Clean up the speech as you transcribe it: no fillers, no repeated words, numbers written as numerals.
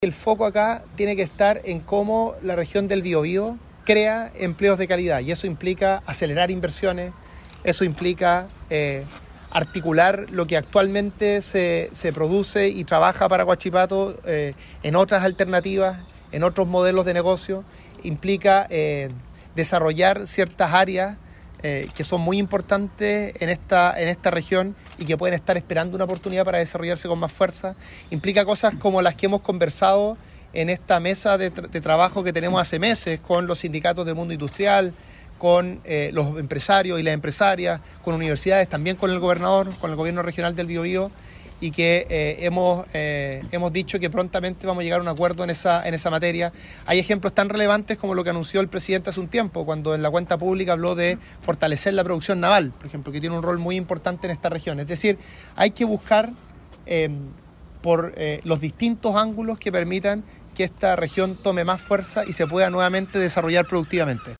El foco acá tiene que estar en cómo la región del Biobío crea empleos de calidad, y eso implica acelerar inversiones, eso implica articular lo que actualmente se produce y trabaja para Huachipato en otras alternativas, en otros modelos de negocio, implica desarrollar ciertas áreas que son muy importantes en esta región y que pueden estar esperando una oportunidad para desarrollarse con más fuerza. Implica cosas como las que hemos conversado en esta mesa de trabajo que tenemos hace meses con los sindicatos del mundo industrial, con los empresarios y las empresarias, con universidades, también con el gobernador, con el gobierno regional del Biobío, y que hemos dicho que prontamente vamos a llegar a un acuerdo en esa materia. Hay ejemplos tan relevantes como lo que anunció el presidente hace un tiempo, cuando en la cuenta pública habló de fortalecer la producción naval, por ejemplo, que tiene un rol muy importante en esta región. Es decir, hay que buscar por los distintos ángulos que permitan que esta región tome más fuerza y se pueda nuevamente desarrollar productivamente.